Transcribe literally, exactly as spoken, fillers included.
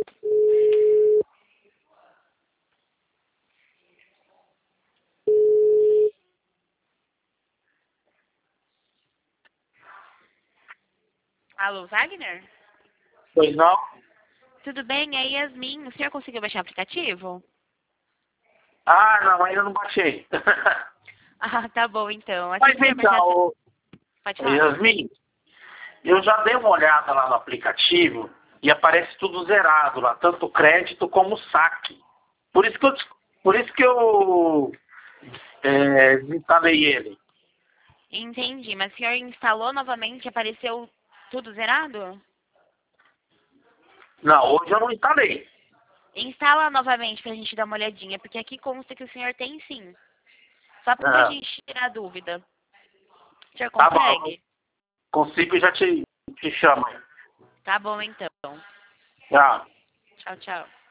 Alô, Wagner? Pois não? Tudo bem? É Yasmin. O senhor conseguiu baixar o aplicativo? Ah, não, ainda não baixei. Ah, tá bom então. Assim Mas que o senhor baixar... então, Pode falar. Yasmin, eu já dei uma olhada lá no aplicativo e aparece tudo zerado lá, tanto crédito como saque. Por isso que eu, des- por isso que eu é, desinstalei ele. Entendi. Mas o senhor instalou novamente e apareceu tudo zerado? Não, hoje eu não instalei. Instala novamente pra gente dar uma olhadinha, porque aqui consta que o senhor tem sim. Só pra Ah, gente tirar a dúvida. O senhor tá bom, consegue? consigo e já te, te chamo. Tá bom então. Tchau. Tchau, tchau.